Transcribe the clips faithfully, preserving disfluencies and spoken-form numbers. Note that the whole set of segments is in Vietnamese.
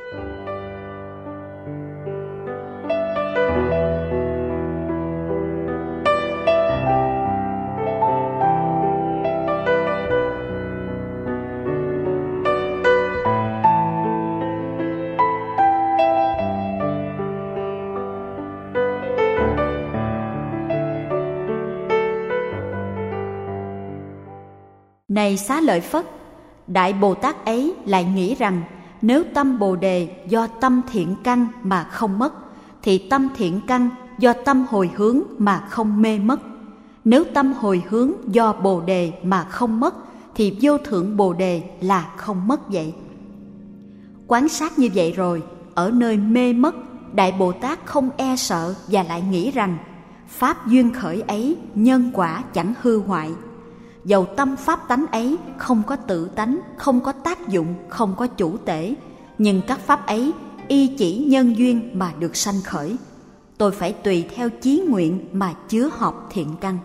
Này Xá Lợi Phất, Đại Bồ Tát ấy lại nghĩ rằng nếu tâm Bồ Đề do tâm thiện căn mà không mất, thì tâm thiện căn do tâm hồi hướng mà không mê mất. Nếu tâm hồi hướng do Bồ Đề mà không mất, thì vô thượng Bồ Đề là không mất vậy. Quán sát như vậy rồi, ở nơi mê mất, Đại Bồ Tát không e sợ và lại nghĩ rằng pháp duyên khởi ấy nhân quả chẳng hư hoại. Dầu tâm pháp tánh ấy không có tự tánh, không có tác dụng, không có chủ tể, nhưng các pháp ấy y chỉ nhân duyên mà được sanh khởi. Tôi phải tùy theo chí nguyện mà chứa hợp thiện căn.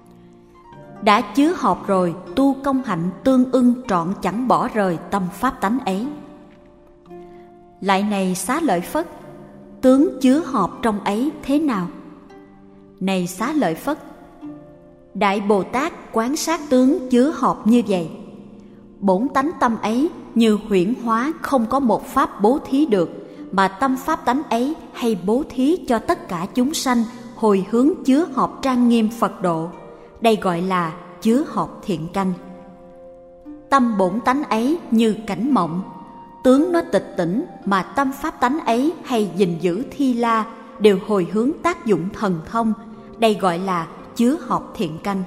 Đã chứa hợp rồi, tu công hạnh tương ưng trọn chẳng bỏ rời tâm pháp tánh ấy. Lại này Xá Lợi Phất, tướng chứa hợp trong ấy thế nào? Này Xá Lợi Phất, Đại Bồ Tát quán sát tướng chứa hợp như vậy. Bổn tánh tâm ấy như huyễn hóa không có một pháp bố thí được, mà tâm pháp tánh ấy hay bố thí cho tất cả chúng sanh hồi hướng chứa hợp trang nghiêm Phật độ. Đây gọi là chứa hợp thiện căn. Tâm bổn tánh ấy như cảnh mộng, tướng nó tịch tỉnh, mà tâm pháp tánh ấy hay gìn giữ thi la đều hồi hướng tác dụng thần thông. Đây gọi là chứa hợp thiện căn.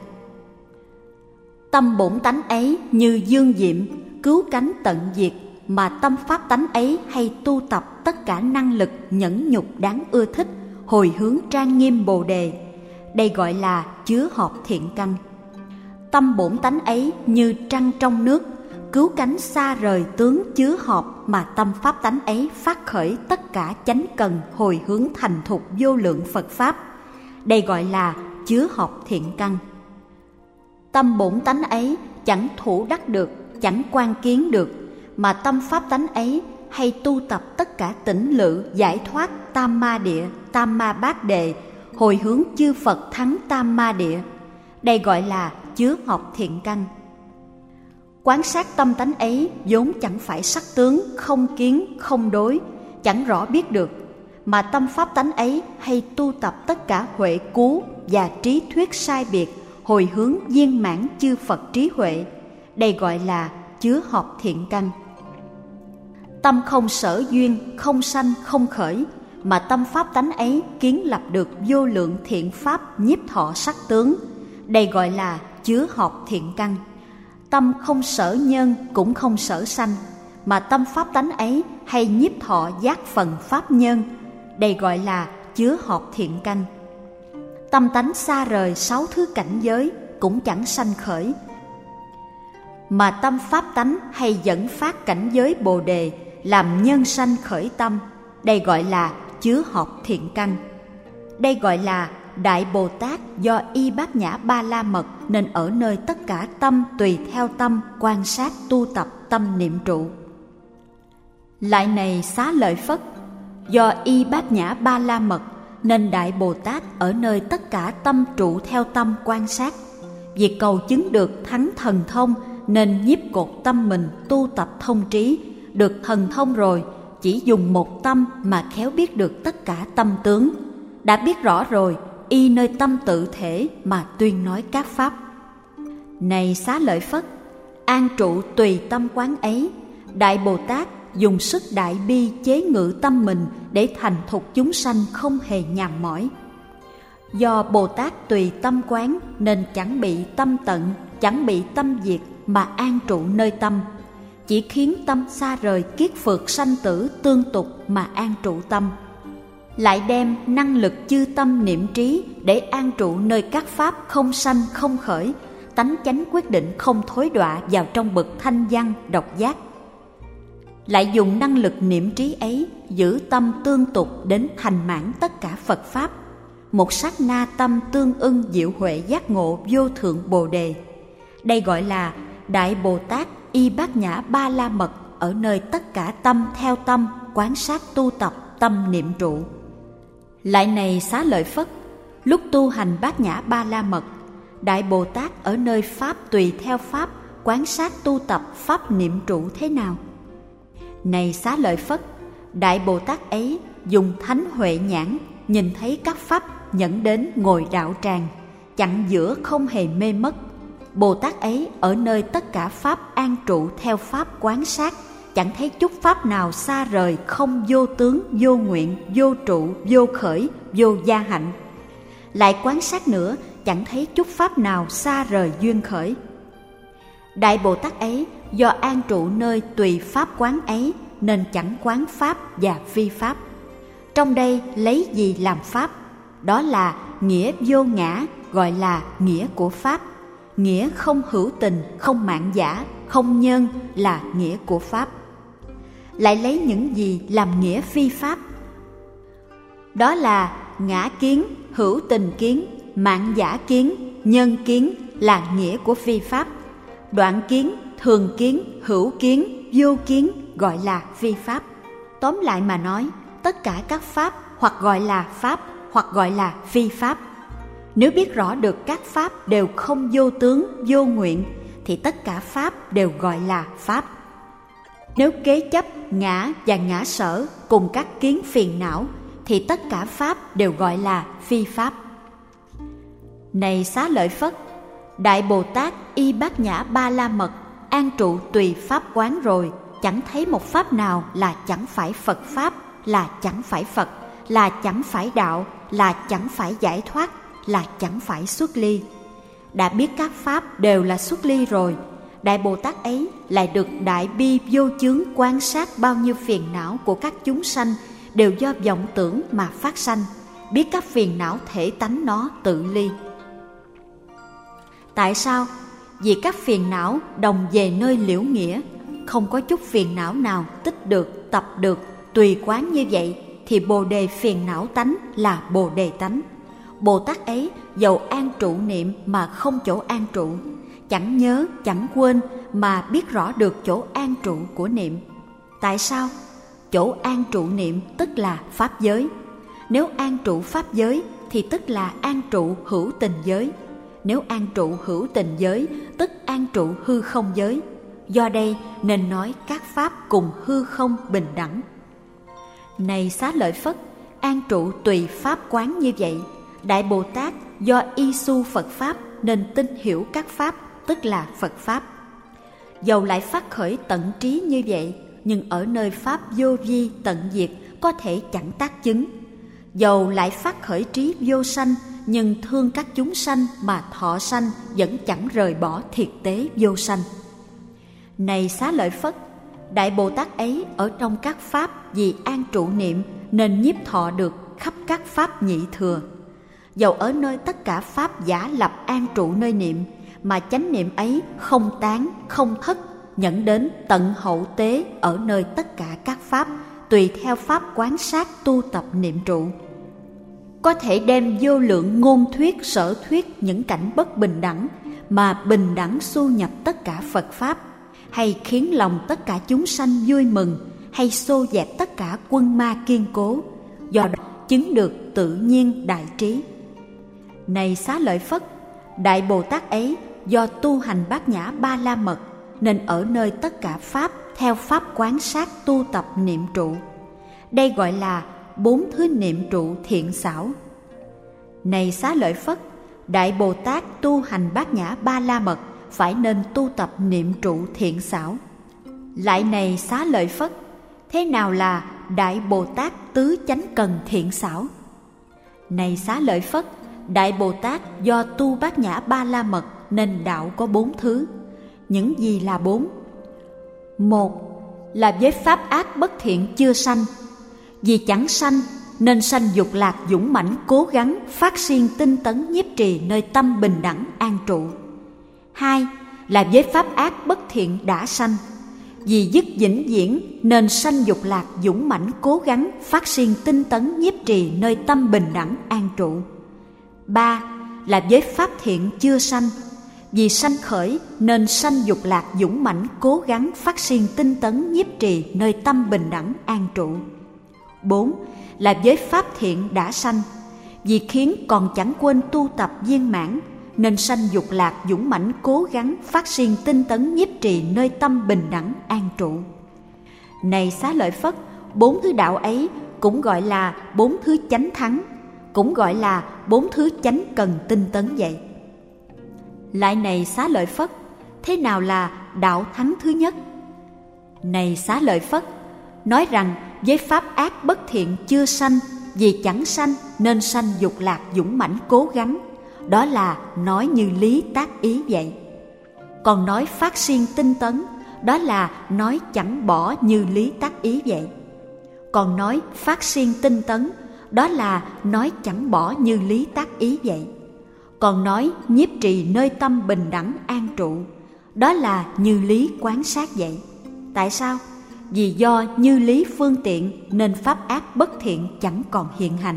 Tâm bổn tánh ấy như dương diệm, cứu cánh tận diệt, mà tâm pháp tánh ấy hay tu tập tất cả năng lực nhẫn nhục đáng ưa thích, hồi hướng trang nghiêm Bồ Đề. Đây gọi là chứa hợp thiện căn. Tâm bổn tánh ấy như trăng trong nước, cứu cánh xa rời tướng chứa hợp, mà tâm pháp tánh ấy phát khởi tất cả chánh cần hồi hướng thành thục vô lượng Phật Pháp. Đây gọi là chứa hợp thiện căn. Tâm bổn tánh ấy chẳng thủ đắc được, chẳng quan kiến được, mà tâm pháp tánh ấy hay tu tập tất cả tỉnh lự giải thoát tam ma địa, tam ma bát đề, hồi hướng chư Phật thắng tam ma địa. Đây gọi là chứa hợp thiện căn. Quán sát tâm tánh ấy vốn chẳng phải sắc tướng, không kiến, không đối, chẳng rõ biết được, mà tâm pháp tánh ấy hay tu tập tất cả huệ cú và trí thuyết sai biệt, hồi hướng viên mãn chư Phật trí huệ. Đây gọi là chứa hợp thiện căn. Tâm không sở duyên, không sanh, không khởi, mà tâm pháp tánh ấy kiến lập được vô lượng thiện pháp nhiếp thọ sắc tướng. Đây gọi là chứa hợp thiện căn. Tâm không sở nhân, cũng không sở sanh, mà tâm pháp tánh ấy hay nhiếp thọ giác phần pháp nhân. Đây gọi là chứa hợp thiện căn. Tâm tánh xa rời sáu thứ cảnh giới, cũng chẳng sanh khởi, mà tâm pháp tánh hay dẫn phát cảnh giới Bồ Đề, làm nhân sanh khởi tâm. Đây gọi là chứa hợp thiện căn. Đây gọi là Đại Bồ Tát do y bát nhã ba la mật, nên ở nơi tất cả tâm tùy theo tâm quan sát tu tập tâm niệm trụ. Lại này Xá Lợi Phất, do y bát nhã ba la mật, nên Đại Bồ Tát ở nơi tất cả tâm trụ theo tâm quan sát. Việc cầu chứng được thắng thần thông, nên nhiếp cột tâm mình tu tập thông trí. Được thần thông rồi, chỉ dùng một tâm mà khéo biết được tất cả tâm tướng. Đã biết rõ rồi, y nơi tâm tự thể mà tuyên nói các pháp. Này Xá Lợi Phất, an trụ tùy tâm quán ấy, Đại Bồ Tát dùng sức đại bi chế ngự tâm mình để thành thục chúng sanh không hề nhàm mỏi. Do Bồ Tát tùy tâm quán nên chẳng bị tâm tận, chẳng bị tâm diệt, mà an trụ nơi tâm. Chỉ khiến tâm xa rời kiết phược sanh tử tương tục mà an trụ tâm. Lại đem năng lực chư tâm niệm trí để an trụ nơi các pháp không sanh không khởi, tánh chánh quyết định không thối đọa vào trong bậc thanh văn độc giác. Lại dùng năng lực niệm trí ấy giữ tâm tương tục đến thành mãn tất cả Phật Pháp. Một sát na tâm tương ưng diệu huệ giác ngộ vô thượng Bồ Đề. Đây gọi là Đại Bồ Tát y bát nhã ba la mật, ở nơi tất cả tâm theo tâm quán sát tu tập tâm niệm trụ. Lại này Xá Lợi Phất, lúc tu hành Bát Nhã Ba La Mật, Đại Bồ Tát ở nơi Pháp tùy theo Pháp quán sát tu tập Pháp niệm trụ thế nào? Này Xá Lợi Phất, Đại Bồ Tát ấy dùng thánh huệ nhãn nhìn thấy các Pháp nhẫn đến ngồi đạo tràng, chặn giữa không hề mê mất. Bồ Tát ấy ở nơi tất cả Pháp an trụ theo Pháp quán sát, chẳng thấy chút Pháp nào xa rời không vô tướng, vô nguyện, vô trụ, vô khởi, vô gia hạnh. Lại quán sát nữa, chẳng thấy chút Pháp nào xa rời duyên khởi. Đại Bồ Tát ấy do an trụ nơi tùy Pháp quán ấy nên chẳng quán Pháp và phi Pháp. Trong đây lấy gì làm Pháp? Đó là nghĩa vô ngã, gọi là nghĩa của Pháp. Nghĩa không hữu tình, không mạn giả, không nhân là nghĩa của Pháp. Lại lấy những gì làm nghĩa phi Pháp? Đó là ngã kiến, hữu tình kiến, mạn giả kiến, nhân kiến là nghĩa của phi Pháp. Đoạn kiến, thường kiến, hữu kiến, vô kiến gọi là phi Pháp. Tóm lại mà nói, tất cả các Pháp hoặc gọi là Pháp hoặc gọi là phi Pháp. Nếu biết rõ được các Pháp đều không vô tướng, vô nguyện, thì tất cả Pháp đều gọi là Pháp. Nếu kế chấp ngã và ngã sở cùng các kiến phiền não, thì tất cả Pháp đều gọi là phi Pháp. Này Xá Lợi Phất, Đại Bồ Tát y Bát Nhã Ba La Mật an trụ tùy Pháp quán rồi, chẳng thấy một Pháp nào là chẳng phải Phật Pháp, là chẳng phải Phật, là chẳng phải đạo, là chẳng phải giải thoát, là chẳng phải xuất ly. Đã biết các Pháp đều là xuất ly rồi, Đại Bồ Tát ấy lại được đại bi vô chướng quan sát bao nhiêu phiền não của các chúng sanh đều do vọng tưởng mà phát sanh, biết các phiền não thể tánh nó tự ly. Tại sao? Vì các phiền não đồng về nơi liễu nghĩa, không có chút phiền não nào tích được, tập được, tùy quán như vậy, thì bồ đề phiền não tánh là bồ đề tánh. Bồ Tát ấy dầu an trụ niệm mà không chỗ an trụ, chẳng nhớ, chẳng quên mà biết rõ được chỗ an trụ của niệm. Tại sao? Chỗ an trụ niệm tức là Pháp giới. Nếu an trụ Pháp giới thì tức là an trụ hữu tình giới. Nếu an trụ hữu tình giới tức an trụ hư không giới. Do đây nên nói các Pháp cùng hư không bình đẳng. Này Xá Lợi Phất, an trụ tùy Pháp quán như vậy, Đại Bồ Tát do y su Phật Pháp nên tin hiểu các Pháp tức là Phật Pháp. Dầu lại phát khởi tận trí như vậy, nhưng ở nơi Pháp vô vi tận diệt có thể chẳng tác chứng. Dầu lại phát khởi trí vô sanh, nhưng thương các chúng sanh mà thọ sanh vẫn chẳng rời bỏ thiệt tế vô sanh. Này Xá Lợi Phất, Đại Bồ Tát ấy ở trong các Pháp vì an trụ niệm nên nhiếp thọ được khắp các Pháp nhị thừa. Dầu ở nơi tất cả Pháp giả lập an trụ nơi niệm, mà chánh niệm ấy không tán, không thất, nhận đến tận hậu tế ở nơi tất cả các Pháp, tùy theo Pháp quán sát tu tập niệm trụ. Có thể đem vô lượng ngôn thuyết sở thuyết những cảnh bất bình đẳng, mà bình đẳng xu nhập tất cả Phật Pháp, hay khiến lòng tất cả chúng sanh vui mừng, hay xô dẹp tất cả quân ma kiên cố, do đó chứng được tự nhiên đại trí. Này Xá Lợi Phất, Đại Bồ Tát ấy do tu hành Bát Nhã Ba La Mật nên ở nơi tất cả Pháp theo Pháp quán sát tu tập niệm trụ. Đây gọi là bốn thứ niệm trụ thiện xảo. Này Xá Lợi Phất, Đại Bồ Tát tu hành Bát Nhã Ba La Mật phải nên tu tập niệm trụ thiện xảo. Lại này Xá Lợi Phất, thế nào là Đại Bồ Tát tứ chánh cần thiện xảo? Này Xá Lợi Phất, Đại Bồ Tát do tu Bát Nhã Ba La Mật nên đạo có bốn thứ. Những gì là bốn? Một là với pháp ác bất thiện chưa sanh. Vì chẳng sanh nên sanh dục lạc dũng mãnh cố gắng phát siêng tinh tấn nhiếp trì nơi tâm bình đẳng an trụ. Hai là với pháp ác bất thiện đã sanh. Vì dứt vĩnh viễn nên sanh dục lạc dũng mãnh cố gắng phát siêng tinh tấn nhiếp trì nơi tâm bình đẳng an trụ. Ba là với pháp thiện chưa sanh. Vì sanh khởi nên sanh dục lạc dũng mãnh cố gắng phát siêng tinh tấn nhiếp trì nơi tâm bình đẳng an trụ. Bốn là với pháp thiện đã sanh, vì khiến còn chẳng quên tu tập viên mãn nên sanh dục lạc dũng mãnh cố gắng phát siêng tinh tấn nhiếp trì nơi tâm bình đẳng an trụ. Này Xá Lợi Phất, bốn thứ đạo ấy cũng gọi là bốn thứ chánh thắng, cũng gọi là bốn thứ chánh cần tinh tấn vậy. Lại này Xá Lợi Phất, thế nào là đạo thắng thứ nhất? Này Xá Lợi Phất, nói rằng với pháp ác bất thiện chưa sanh, vì chẳng sanh nên sanh dục lạc dũng mãnh cố gắng, đó là nói như lý tác ý vậy. Còn nói phát siêng tinh tấn, đó là nói chẳng bỏ như lý tác ý vậy. Còn nói phát siêng tinh tấn, đó là nói chẳng bỏ như lý tác ý vậy. Còn nói nhiếp trì nơi tâm bình đẳng an trụ, đó là như lý quán sát vậy. Tại sao? Vì do như lý phương tiện nên pháp ác bất thiện chẳng còn hiện hành.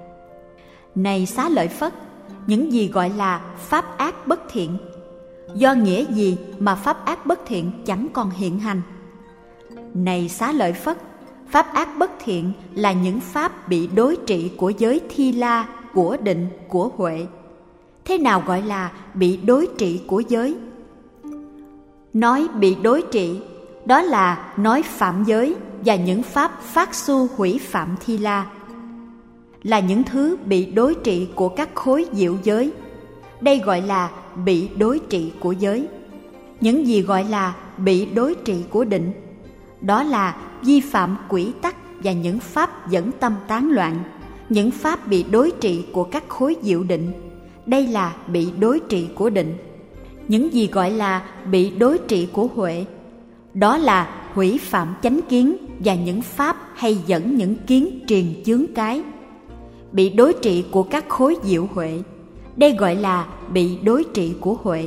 Này Xá Lợi Phất, những gì gọi là pháp ác bất thiện? Do nghĩa gì mà pháp ác bất thiện chẳng còn hiện hành? Này Xá Lợi Phất, pháp ác bất thiện là những pháp bị đối trị của giới Thi La, của Định, của Huệ. Thế nào gọi là bị đối trị của giới? Nói bị đối trị, đó là nói phạm giới và những pháp phát xu hủy phạm Thi La, là những thứ bị đối trị của các khối diệu giới. Đây gọi là bị đối trị của giới. Những gì gọi là bị đối trị của định? Đó là vi phạm quỹ tắc và những pháp dẫn tâm tán loạn, những pháp bị đối trị của các khối diệu định. Đây là bị đối trị của định. Những gì gọi là bị đối trị của huệ? Đó là hủy phạm chánh kiến và những pháp hay dẫn những kiến triền chướng cái, bị đối trị của các khối diệu huệ. Đây gọi là bị đối trị của huệ.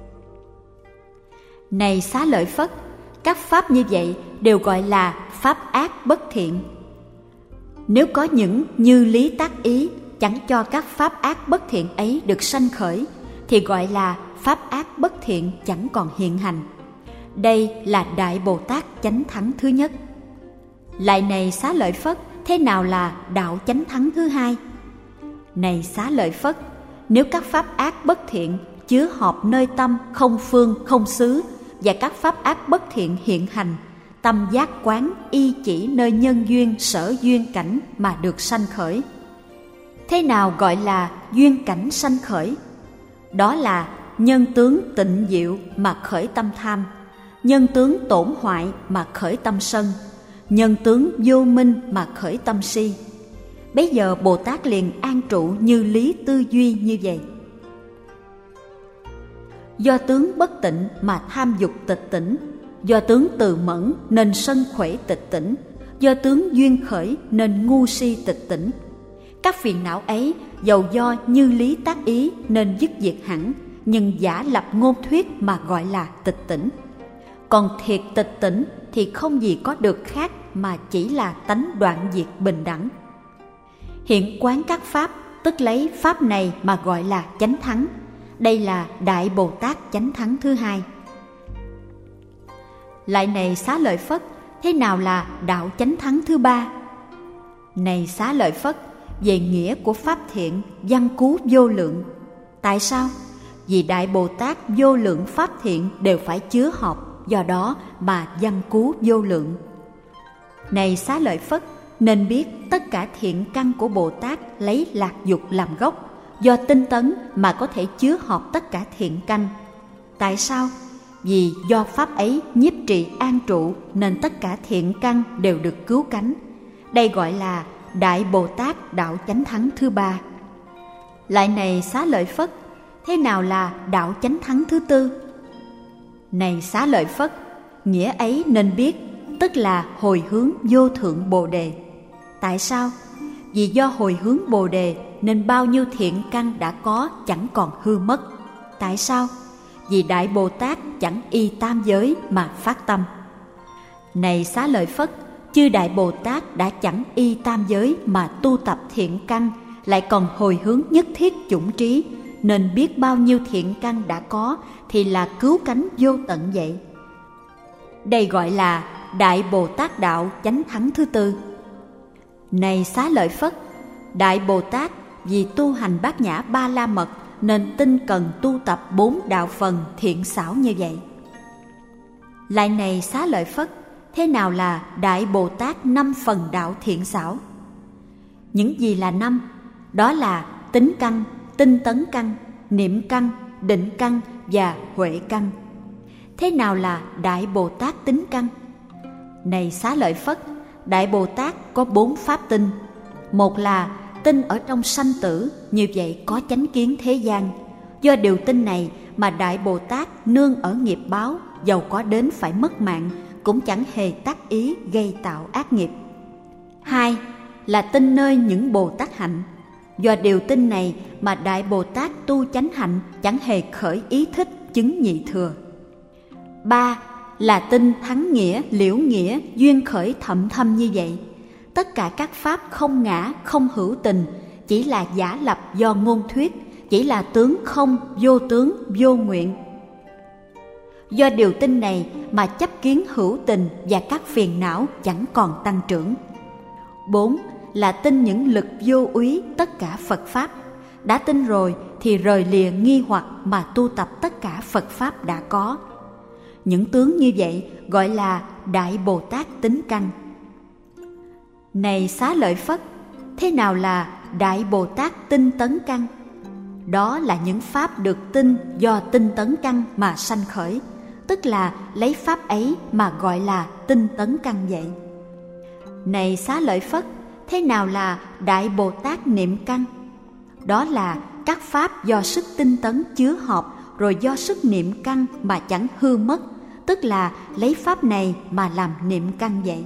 Này Xá Lợi Phất, các pháp như vậy đều gọi là pháp ác bất thiện. Nếu có những như lý tác ý chẳng cho các pháp ác bất thiện ấy được sanh khởi, thì gọi là pháp ác bất thiện chẳng còn hiện hành. Đây là Đại Bồ Tát chánh thắng thứ nhất. Lại này Xá Lợi Phất, thế nào là đạo chánh thắng thứ hai? Này Xá Lợi Phất, nếu các pháp ác bất thiện chứa họp nơi tâm không phương không xứ và các pháp ác bất thiện hiện hành, tâm giác quán y chỉ nơi nhân duyên sở duyên cảnh mà được sanh khởi. Thế nào gọi là duyên cảnh sanh khởi? Đó là nhân tướng tịnh diệu mà khởi tâm tham, nhân tướng tổn hoại mà khởi tâm sân, nhân tướng vô minh mà khởi tâm si. Bấy giờ Bồ Tát liền an trụ như lý tư duy như vậy. Do tướng bất tịnh mà tham dục tịch tỉnh, do tướng từ mẫn nên sân khỏe tịch tỉnh, do tướng duyên khởi nên ngu si tịch tỉnh. Các phiền não ấy dầu do như lý tác ý nên dứt diệt hẳn, nhưng giả lập ngôn thuyết mà gọi là tịch tỉnh. Còn thiệt tịch tỉnh thì không gì có được khác mà chỉ là tánh đoạn diệt bình đẳng. Hiện quán các pháp, tức lấy pháp này mà gọi là chánh thắng. Đây là Đại Bồ Tát chánh thắng thứ hai. Lại này Xá Lợi Phất, thế nào là đạo chánh thắng thứ ba? Này Xá Lợi Phất, về nghĩa của pháp thiện văn cú vô lượng. Tại sao? Vì Đại Bồ Tát vô lượng pháp thiện đều phải chứa họp, do đó mà văn cú vô lượng. Này Xá Lợi Phất, nên biết tất cả thiện căn của Bồ Tát lấy lạc dục làm gốc, do tinh tấn mà có thể chứa họp tất cả thiện căn. Tại sao? Vì do pháp ấy nhiếp trì an trụ nên tất cả thiện căn đều được cứu cánh. Đây gọi là Đại Bồ Tát đạo chánh thắng thứ ba. Lại này Xá Lợi Phất, thế nào là đạo chánh thắng thứ tư? Này Xá Lợi Phất, nghĩa ấy nên biết, tức là hồi hướng vô thượng Bồ Đề. Tại sao? Vì do hồi hướng Bồ Đề nên bao nhiêu thiện căn đã có chẳng còn hư mất. Tại sao? Vì Đại Bồ Tát chẳng y tam giới mà phát tâm. Này Xá Lợi Phất, chư Đại Bồ Tát đã chẳng y tam giới mà tu tập thiện căn, lại còn hồi hướng nhất thiết chủng trí, nên biết bao nhiêu thiện căn đã có thì là cứu cánh vô tận vậy. Đây gọi là Đại Bồ Tát Đạo chánh thắng thứ tư. Này Xá Lợi Phất, Đại Bồ Tát vì tu hành Bát Nhã Ba La Mật nên tinh cần tu tập bốn đạo phần thiện xảo như vậy. Lại này Xá Lợi Phất, thế nào là Đại Bồ Tát năm phần đạo thiện xảo? Những gì là năm? Đó là tính căn, tinh tấn căn, niệm căn, định căn và huệ căn. Thế nào là Đại Bồ Tát tính căn? Này Xá Lợi Phất, Đại Bồ Tát có bốn pháp tinh. Một là tinh ở trong sanh tử, như vậy có chánh kiến thế gian. Do điều tinh này mà Đại Bồ Tát nương ở nghiệp báo, dầu có đến phải mất mạng cũng chẳng hề tác ý gây tạo ác nghiệp. Hai là tinh nơi những Bồ Tát hạnh. Do điều tinh này mà Đại Bồ Tát tu chánh hạnh chẳng hề khởi ý thích chứng nhị thừa. Ba là tinh thắng nghĩa, liễu nghĩa, duyên khởi thậm thâm như vậy. Tất cả các pháp không ngã, không hữu tình, chỉ là giả lập do ngôn thuyết, chỉ là tướng không, vô tướng, vô nguyện. Do điều tinh này mà chấp kiến hữu tình và các phiền não chẳng còn tăng trưởng. Bốn là tin những lực vô úy tất cả Phật Pháp. Đã tin rồi thì rời lìa nghi hoặc mà tu tập tất cả Phật Pháp đã có. Những tướng như vậy gọi là Đại Bồ Tát tính căn. Này Xá Lợi Phất, thế nào là Đại Bồ Tát tinh tấn căn? Đó là những pháp được tin do tinh tấn căn mà sanh khởi, tức là lấy pháp ấy mà gọi là tinh tấn căn vậy. Này Xá Lợi Phất, thế nào là Đại Bồ Tát niệm căn? Đó là các pháp do sức tinh tấn chứa hợp, rồi do sức niệm căn mà chẳng hư mất, tức là lấy pháp này mà làm niệm căn vậy.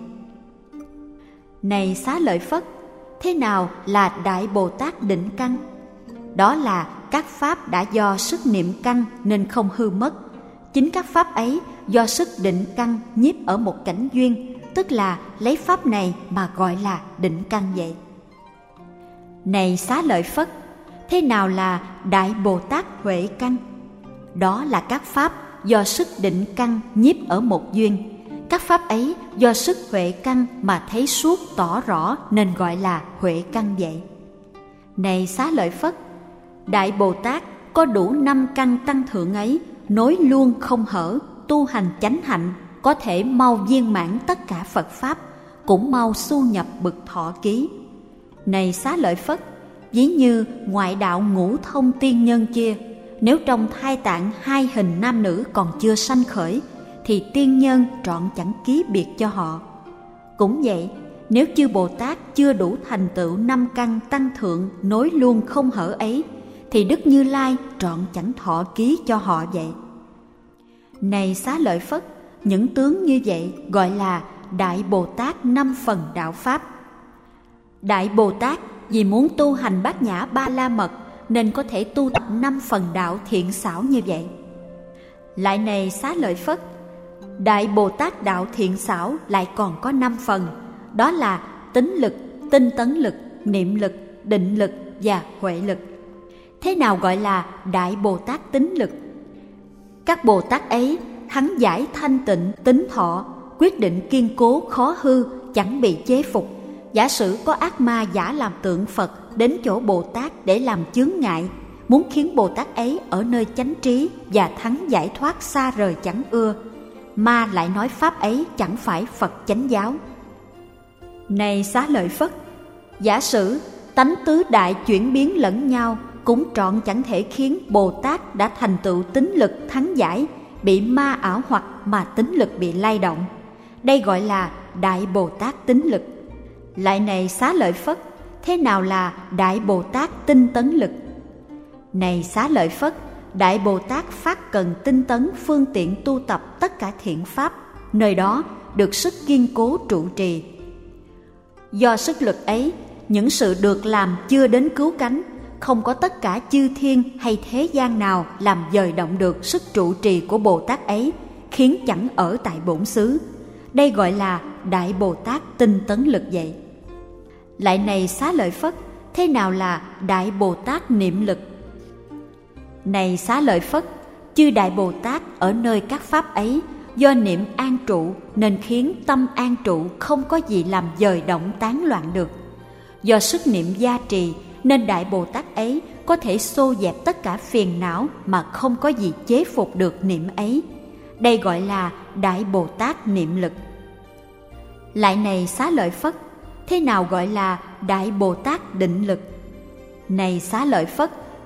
Này Xá Lợi Phất, thế nào là Đại Bồ Tát định căn? Đó là các pháp đã do sức niệm căn nên không hư mất. Chính các pháp ấy do sức định căn nhiếp ở một cảnh duyên, tức là lấy pháp này mà gọi là định căn vậy. Này Xá Lợi Phất, thế nào là Đại Bồ Tát huệ căn? Đó là các pháp do sức định căn nhiếp ở một duyên. Các pháp ấy do sức huệ căn mà thấy suốt tỏ rõ nên gọi là huệ căn vậy. Này Xá Lợi Phất, Đại Bồ Tát có đủ năm căn tăng thượng ấy, nối luôn không hở, tu hành chánh hạnh, có thể mau viên mãn tất cả Phật Pháp, cũng mau xu nhập bực thọ ký. Này Xá Lợi Phất, ví như ngoại đạo ngũ thông tiên nhân kia, nếu trong thai tạng hai hình nam nữ còn chưa sanh khởi, thì tiên nhân trọn chẳng ký biệt cho họ. Cũng vậy, nếu chư Bồ Tát chưa đủ thành tựu năm căn tăng thượng nối luôn không hở ấy, thì Đức Như Lai trọn chẳng thọ ký cho họ vậy. Này Xá Lợi Phất, những tướng như vậy gọi là Đại Bồ Tát năm phần đạo Pháp. Đại Bồ Tát vì muốn tu hành Bát Nhã Ba La Mật nên có thể tu tập năm phần đạo thiện xảo như vậy. Lại này Xá Lợi Phất, Đại Bồ Tát đạo thiện xảo lại còn có năm phần, đó là tính lực, tinh tấn lực, niệm lực, định lực và huệ lực. Thế nào gọi là Đại Bồ Tát tính lực? Các Bồ Tát ấy thắng giải thanh tịnh tính thọ, quyết định kiên cố khó hư, chẳng bị chế phục. Giả sử có ác ma giả làm tượng Phật đến chỗ Bồ Tát để làm chướng ngại, muốn khiến Bồ Tát ấy ở nơi chánh trí và thắng giải thoát xa rời chẳng ưa, ma lại nói pháp ấy chẳng phải Phật chánh giáo. Này Xá Lợi Phất, giả sử tánh tứ đại chuyển biến lẫn nhau, cũng trọn chẳng thể khiến Bồ Tát đã thành tựu tính lực thắng giải bị ma ảo hoặc mà tính lực bị lay động. Đây gọi là Đại Bồ Tát tính lực. Lại này Xá Lợi Phất, thế nào là Đại Bồ Tát tinh tấn lực? Này Xá Lợi Phất, Đại Bồ Tát phát cần tinh tấn phương tiện tu tập tất cả thiện pháp, nơi đó được sức kiên cố trụ trì. Do sức lực ấy, những sự được làm chưa đến cứu cánh, không có tất cả chư thiên hay thế gian nào làm dời động được sức trụ trì của Bồ Tát ấy, khiến chẳng ở tại bổn xứ. Đây gọi là Đại Bồ Tát tinh tấn lực vậy. Lại này Xá Lợi Phất, thế nào là Đại Bồ Tát niệm lực? Này Xá Lợi Phất, chư Đại Bồ Tát ở nơi các pháp ấy do niệm an trụ nên khiến tâm an trụ không có gì làm dời động tán loạn được. Do sức niệm gia trì nên Đại Bồ Tát ấy có thể xô dẹp tất cả phiền não mà không có gì chế phục được niệm ấy. Đây gọi là Đại Bồ Tát niệm lực. Lại này Xá Lợi Phất, thế nào gọi là Đại Bồ Tát định lực? Này Xá Lợi Phất,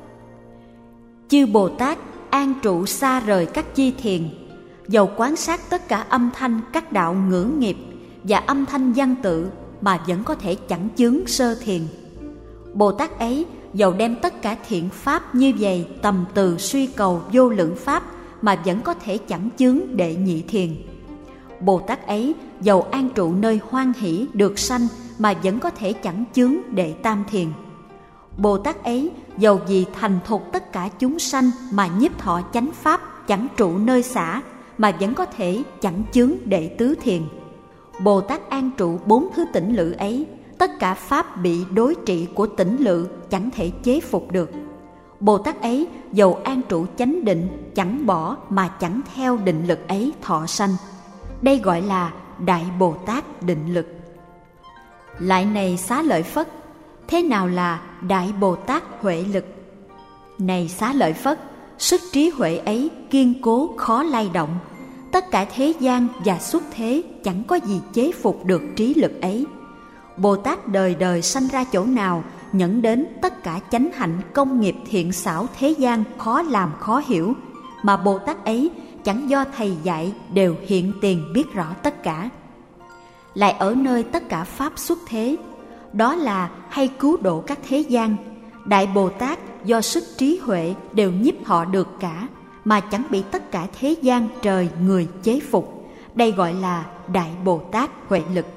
chư Bồ Tát an trụ xa rời các chi thiền, dầu quán sát tất cả âm thanh các đạo ngữ nghiệp và âm thanh văn tự mà vẫn có thể chẳng chướng sơ thiền. Bồ Tát ấy dầu đem tất cả thiện pháp như vậy tầm từ suy cầu vô lượng pháp mà vẫn có thể chẳng chướng đệ nhị thiền. Bồ Tát ấy dầu an trụ nơi hoan hỷ được sanh mà vẫn có thể chẳng chướng đệ tam thiền. Bồ Tát ấy dầu vì thành thục tất cả chúng sanh mà nhiếp thọ chánh pháp chẳng trụ nơi xả mà vẫn có thể chẳng chướng đệ tứ thiền. Bồ Tát an trụ bốn thứ tỉnh lự ấy, tất cả pháp bị đối trị của tỉnh lự chẳng thể chế phục được. Bồ Tát ấy dầu an trụ chánh định chẳng bỏ mà chẳng theo định lực ấy thọ sanh. Đây gọi là Đại Bồ Tát định lực. Lại này Xá Lợi Phất, thế nào là Đại Bồ Tát huệ lực? Này Xá Lợi Phất, sức trí huệ ấy kiên cố khó lay động. Tất cả thế gian và xuất thế chẳng có gì chế phục được trí lực ấy. Bồ Tát đời đời sanh ra chỗ nào nhẫn đến tất cả chánh hạnh công nghiệp thiện xảo thế gian khó làm khó hiểu, mà Bồ Tát ấy chẳng do thầy dạy đều hiện tiền biết rõ tất cả. Lại ở nơi tất cả pháp xuất thế, đó là hay cứu độ các thế gian, Đại Bồ Tát do sức trí huệ đều nhiếp họ được cả, mà chẳng bị tất cả thế gian trời người chế phục. Đây gọi là Đại Bồ Tát huệ lực.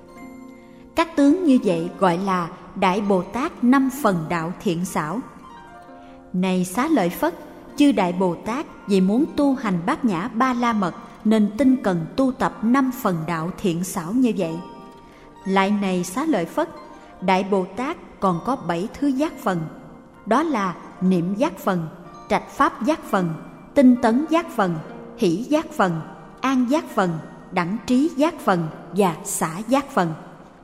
Các tướng như vậy gọi là Đại Bồ Tát năm phần đạo thiện xảo. Này Xá Lợi Phất, chư Đại Bồ Tát vì muốn tu hành bát nhã ba la mật nên tinh cần tu tập năm phần đạo thiện xảo như vậy. Lại này Xá Lợi Phất, Đại Bồ Tát còn có bảy thứ giác phần, đó là niệm giác phần, trạch pháp giác phần, tinh tấn giác phần, hỷ giác phần, an giác phần, đẳng trí giác phần và xả giác phần.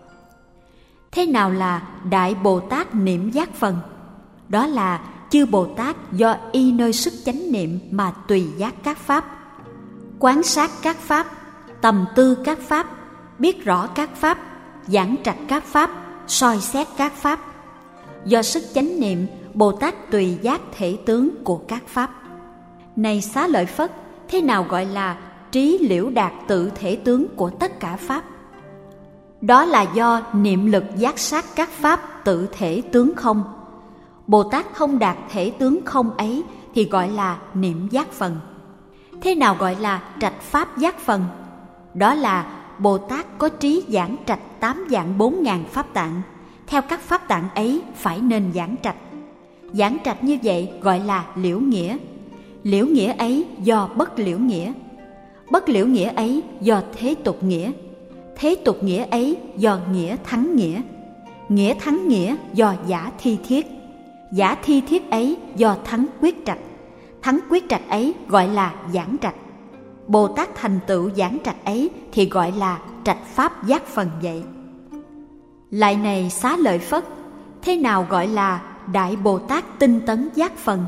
Thế nào là Đại Bồ Tát niệm giác phần? Đó là chư Bồ Tát do y nơi sức chánh niệm mà tùy giác các pháp, quán sát các pháp, tầm tư các pháp, biết rõ các pháp, giảng trạch các pháp, soi xét các pháp. Do sức chánh niệm, Bồ Tát tùy giác thể tướng của các pháp. Này Xá Lợi Phất, thế nào gọi là trí liễu đạt tự thể tướng của tất cả pháp? Đó là do niệm lực giác sát các pháp tự thể tướng không. Bồ Tát không đạt thể tướng không ấy thì gọi là niệm giác phần. Thế nào gọi là trạch pháp giác phần? Đó là Bồ Tát có trí giảng trạch tám vạn bốn ngàn pháp tạng. Theo các pháp tạng ấy phải nên giảng trạch. Giảng trạch như vậy gọi là liễu nghĩa. Liễu nghĩa ấy do bất liễu nghĩa. Bất liễu nghĩa ấy do thế tục nghĩa. Thế tục nghĩa ấy do nghĩa thắng nghĩa. Nghĩa thắng nghĩa do giả thi thiết. Giả thi thiết ấy do thắng quyết trạch. Thắng quyết trạch ấy gọi là giảng trạch. Bồ Tát thành tựu giảng trạch ấy thì gọi là trạch pháp giác phần vậy. Lại này Xá Lợi Phất, thế nào gọi là Đại Bồ Tát tinh tấn giác phần?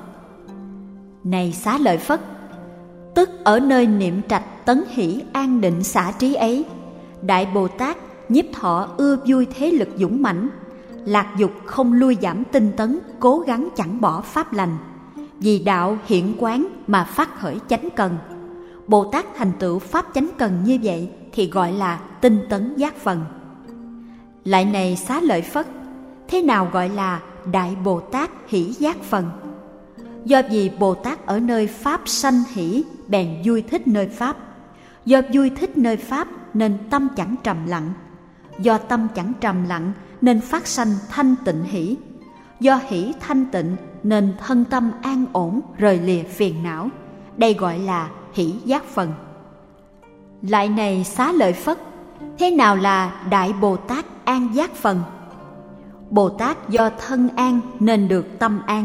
Này Xá Lợi Phất, tức ở nơi niệm trạch tấn hỷ an định xả trí ấy, Đại Bồ Tát nhiếp thọ ưa vui thế lực dũng mãnh, lạc dục không lui giảm tinh tấn, cố gắng chẳng bỏ pháp lành, vì đạo hiện quán mà phát khởi chánh cần. Bồ Tát thành tựu pháp chánh cần như vậy thì gọi là tinh tấn giác phần. Lại này Xá Lợi Phất, thế nào gọi là Đại Bồ Tát hỷ giác phần? Do vì Bồ Tát ở nơi pháp sanh hỷ bèn vui thích nơi pháp. Do vui thích nơi pháp nên tâm chẳng trầm lặng. Do tâm chẳng trầm lặng nên phát sanh thanh tịnh hỷ. Do hỷ thanh tịnh nên thân tâm an ổn rời lìa phiền não. Đây gọi là hỷ giác phần. Lại này Xá Lợi Phất, thế nào là Đại Bồ Tát an giác phần? Bồ Tát do thân an nên được tâm an.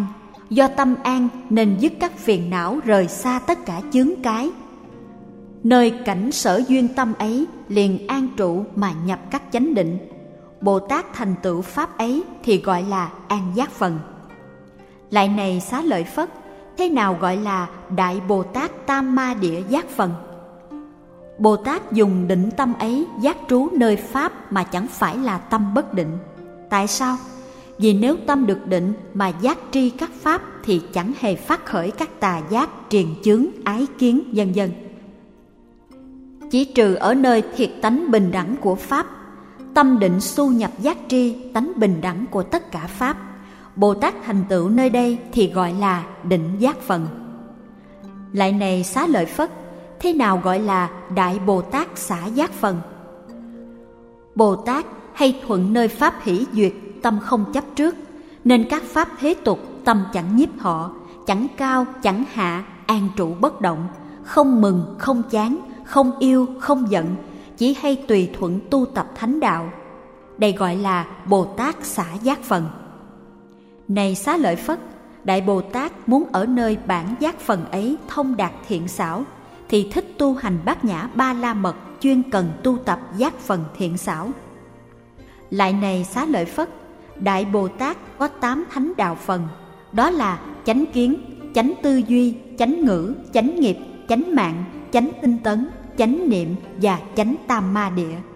Do tâm an nên dứt các phiền não, rời xa tất cả chướng cái. Nơi cảnh sở duyên tâm ấy liền an trụ mà nhập các chánh định. Bồ Tát thành tựu pháp ấy thì gọi là an giác phần. Lại này Xá Lợi Phất, thế nào gọi là Đại Bồ Tát Tam Ma Địa giác phần? Bồ Tát dùng định tâm ấy giác trú nơi pháp mà chẳng phải là tâm bất định. Tại sao? Vì nếu tâm được định mà giác tri các pháp thì chẳng hề phát khởi các tà giác, triền chướng, ái kiến vân vân. Chỉ trừ ở nơi thiệt tánh bình đẳng của pháp, tâm định xu nhập giác tri tánh bình đẳng của tất cả pháp, Bồ Tát thành tựu nơi đây thì gọi là định giác phần. Lại này Xá Lợi Phất, thế nào gọi là Đại Bồ Tát xả giác phần? Bồ Tát hay thuận nơi pháp hỷ duyệt, tâm không chấp trước, nên các pháp thế tục tâm chẳng nhiếp họ, chẳng cao chẳng hạ, an trụ bất động, không mừng không chán, không yêu không giận, chỉ hay tùy thuận tu tập thánh đạo. Đây gọi là Bồ Tát xả giác phần. Này Xá Lợi Phất, Đại Bồ Tát muốn ở nơi bản giác phần ấy thông đạt thiện xảo, thì thích tu hành bát nhã ba la mật, chuyên cần tu tập giác phần thiện xảo. Lại này Xá Lợi Phất, Đại Bồ Tát có tám thánh đạo phần, đó là chánh kiến, chánh tư duy, chánh ngữ, chánh nghiệp, chánh mạng, chánh tinh tấn, chánh niệm và chánh tam ma địa.